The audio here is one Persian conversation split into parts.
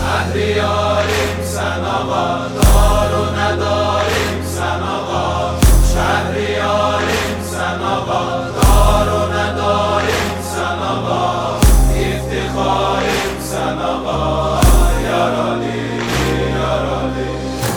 شهریاریم سن آقا، دار و نداریم سن آقا. شهریاریم سن آقا، دار و نداریم سن آقا. افتخاریم سن آقا، یارالی یارالی.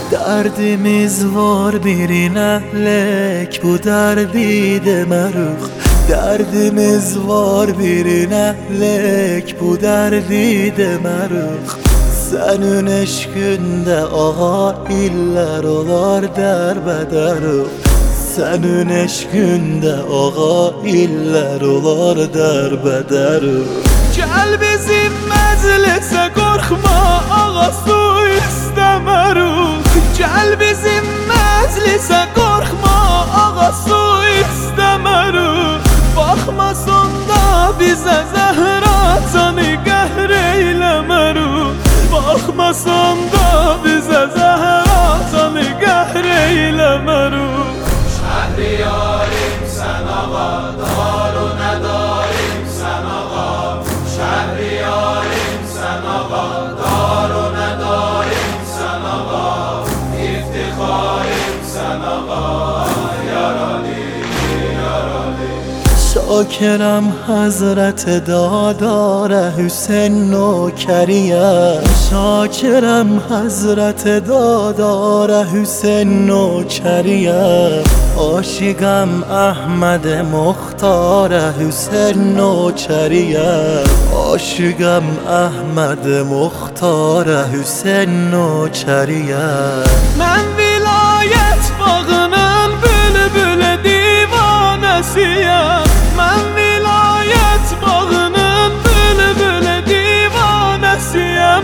Derdimiz var birine lek, bu derdi de meruk. Derdimiz var birine lek, bu derdi de meruk. Senin eşkünde ağa iller olar derbederuk. Senin eşkünde ağa iller olar derbederuk. Gel bizim meclise korkma, ağa su istemeruk. Gel bizim meclise korkma, ağa su istemeruk. Bakmasın da bize Zehra canı qəhr eyləmeruk. Bakmasın da bize Zehra canı qəhr eyləmeruk. Şehriyarim sen ağa, dar و نداریم sen ağa. Şehriyarim sen ağa, dar و نداریم sen ağa. İftixarım sen ağa, yaralı yaralı. شاکرم حضرت دادار حسین نوکریه. شاکرم حضرت دادار حسین نوکریه. عاشقم احمد مختار حسین نوکریه. عاشقم احمد مختار حسین نوکریه. من ولایت bağının bülbül divanəsiyəm. Mən vilayət bağının bülbül divanəsiyəm.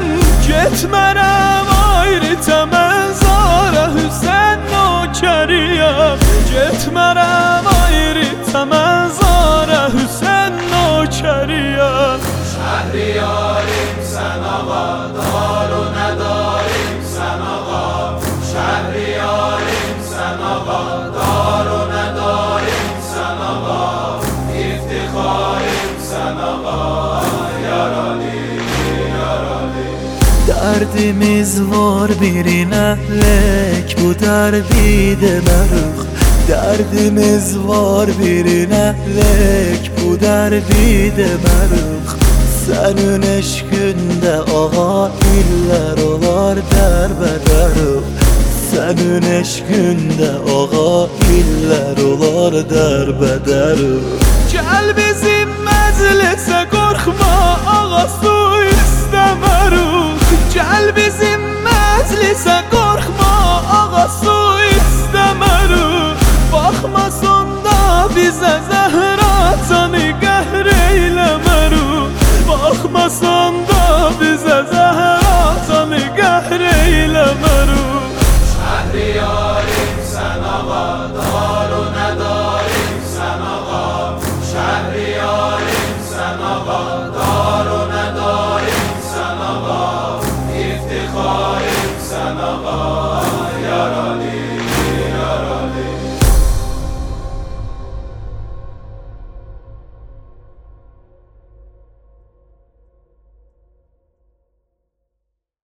Getmərəm ayrı təməzara Hüseyn nökəriyəm. Getmərəm ayrı təməzara Hüseyn nökəriyəm. Şehriyarim sen ağa, dar و نداریم sen ağa. Şehriyarim sen ağa, dar و نداریم sen ağa. İftixarım sen ağa, yaralı yaralı. Derdimiz var birine lek, bu derdi de meruk. Derdimiz var birine lek, bu derdi de meruk. Senin eşkünde ağa iller olar derbederuk. Senin eşkünde ağa iller olar derbederuk. Gel bizim meclise korkma, ağa su